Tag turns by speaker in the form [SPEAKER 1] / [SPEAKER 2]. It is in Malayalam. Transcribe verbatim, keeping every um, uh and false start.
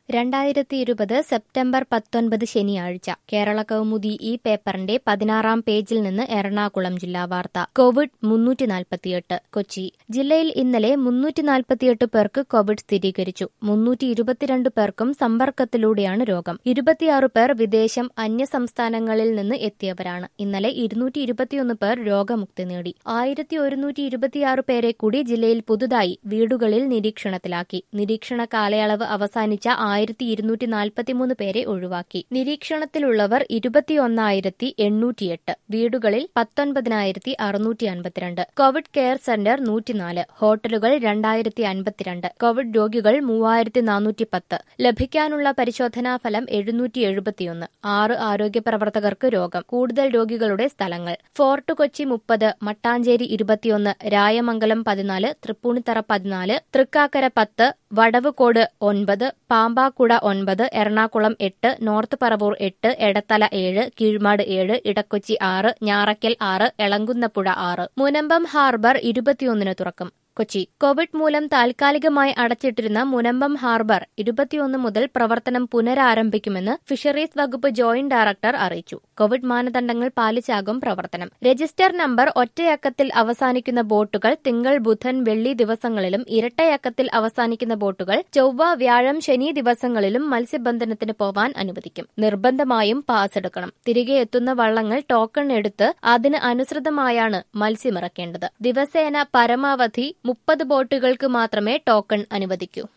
[SPEAKER 1] രണ്ടായിരത്തി ഇരുപത് സെപ്റ്റംബർ പത്തൊൻപത് ശനിയാഴ്ച കേരള കൗമുദി ഈ പേപ്പറിന്റെ പതിനാറാം പേജിൽ നിന്ന് എറണാകുളം ജില്ലാ വാർത്ത. കോവിഡ് മുന്നൂറ്റി നാൽപ്പത്തിയെട്ട് കൊച്ചി. ജില്ലയിൽ ഇന്നലെ മുന്നൂറ്റി നാൽപ്പത്തിയെട്ട് പേർക്ക് കോവിഡ് സ്ഥിരീകരിച്ചു. മുന്നൂറ്റി ഇരുപത്തിരണ്ട് പേർക്കും സമ്പർക്കത്തിലൂടെയാണ് രോഗം. ഇരുപത്തിയാറ് പേർ വിദേശം അന്യ സംസ്ഥാനങ്ങളിൽ നിന്ന് എത്തിയവരാണ്. ഇന്നലെ ഇരുന്നൂറ്റി ഇരുപത്തിയൊന്ന് പേർ രോഗമുക്തി നേടി. ആയിരത്തി ഒരുന്നൂറ്റി ഇരുപത്തിയാറ് പേരെ കൂടി ജില്ലയിൽ പുതുതായി വീടുകളിൽ നിരീക്ഷണത്തിലാക്കി. നിരീക്ഷണ കാലയളവ് അവസാനിച്ച ആയിരത്തി ഇരുന്നൂറ്റി നാൽപ്പത്തിമൂന്ന് പേരെ ഒഴിവാക്കി. നിരീക്ഷണത്തിലുള്ളവർ ഇരുപത്തിയൊന്നായിരത്തി എണ്ണൂറ്റിയെട്ട്. വീടുകളിൽ പത്തൊൻപതിനായിരത്തി അറുന്നൂറ്റി അൻപത്തിരണ്ട്. കോവിഡ് കെയർ സെന്റർ നൂറ്റിനാല്. ഹോട്ടലുകൾ രണ്ടായിരത്തി അൻപത്തിരണ്ട്. കോവിഡ് രോഗികൾ മൂവായിരത്തി നാനൂറ്റി പത്ത്. ലഭിക്കാനുള്ള പരിശോധനാ ഫലം എഴുന്നൂറ്റി എഴുപത്തിയൊന്ന്. ആറ് ആരോഗ്യ പ്രവർത്തകർക്ക് രോഗം. കൂടുതൽ രോഗികളുടെ സ്ഥലങ്ങൾ: ഫോർട്ട് കൊച്ചി മുപ്പത്, മട്ടാഞ്ചേരി ഇരുപത്തിയൊന്ന്, രായമംഗലം പതിനാല്, തൃപ്പൂണിത്തറ പതിനാല്, തൃക്കാക്കര പത്ത്, വടവുകോട് ഒൻപത്, പാമ്പാക്കുട ഒൻപത്, എറണാകുളം എട്ട്, നോർത്ത് പറവൂർ എട്ട്, എടത്തല ഏഴ്, കീഴ്മാട് ഏഴ്, ഇടക്കൊച്ചി ആറ്, ഞാറയ്ക്കൽ ആറ്, എളങ്കുന്നപ്പുഴ ആറ്. മുനമ്പം ഹാർബർ ഇരുപത്തിയൊന്നിന് തുറക്കും. കൊച്ചി. കോവിഡ് മൂലം താൽക്കാലികമായി അടച്ചിട്ടിരുന്ന മുനമ്പം ഹാർബർ ഇരുപത്തിയൊന്ന് മുതൽ പ്രവർത്തനം പുനരാരംഭിക്കുമെന്ന് ഫിഷറീസ് വകുപ്പ് ജോയിന്റ് ഡയറക്ടർ അറിയിച്ചു. കോവിഡ് മാനദണ്ഡങ്ങൾ പാലിച്ചാകും പ്രവർത്തനം. രജിസ്റ്റർ നമ്പർ ഒറ്റയക്കത്തിൽ അവസാനിക്കുന്ന ബോട്ടുകൾ തിങ്കൾ, ബുധൻ, വെള്ളി ദിവസങ്ങളിലും ഇരട്ടയക്കത്തിൽ അവസാനിക്കുന്ന ബോട്ടുകൾ ചൊവ്വ, വ്യാഴം, ശനി ദിവസങ്ങളിലും മത്സ്യബന്ധനത്തിന് പോവാൻ അനുവദിക്കും. നിർബന്ധമായും പാസ് എടുക്കണം. തിരികെ എത്തുന്ന വള്ളങ്ങൾ ടോക്കൺ എടുത്ത് അതിന് അനുസൃതമായാണ് മത്സ്യമിറക്കേണ്ടത്. ദിവസേന പരമാവധി മുപ്പത് ബോട്ടുകൾക്ക് മാത്രമേ ടോക്കൺ അനുവദിക്കൂ.